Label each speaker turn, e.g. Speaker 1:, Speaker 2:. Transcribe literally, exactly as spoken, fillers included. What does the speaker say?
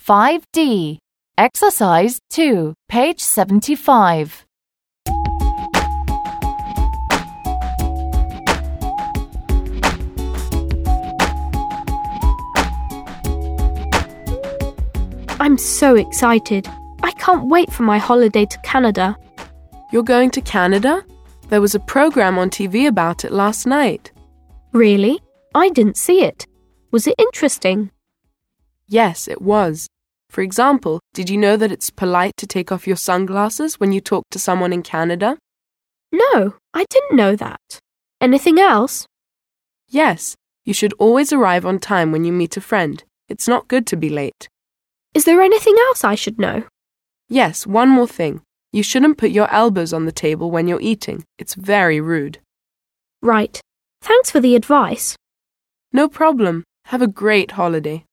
Speaker 1: five D. Exercise two, page seventy-five.
Speaker 2: I'm so excited. I can't wait for my holiday to Canada.
Speaker 3: You're going to Canada? There was a program on T V about it last night.
Speaker 2: Really? I didn't see it. Was it interesting?
Speaker 3: Yes, it was. For example, did you know that it's polite to take off your sunglasses when you talk to someone in Canada?
Speaker 2: No, I didn't know that. Anything else?
Speaker 3: Yes, you should always arrive on time when you meet a friend. It's not good to be late.
Speaker 2: Is there anything else I should know?
Speaker 3: Yes, one more thing. You shouldn't put your elbows on the table when you're eating. It's very rude.
Speaker 2: Right. Thanks for the advice.
Speaker 3: No problem. Have a great holiday.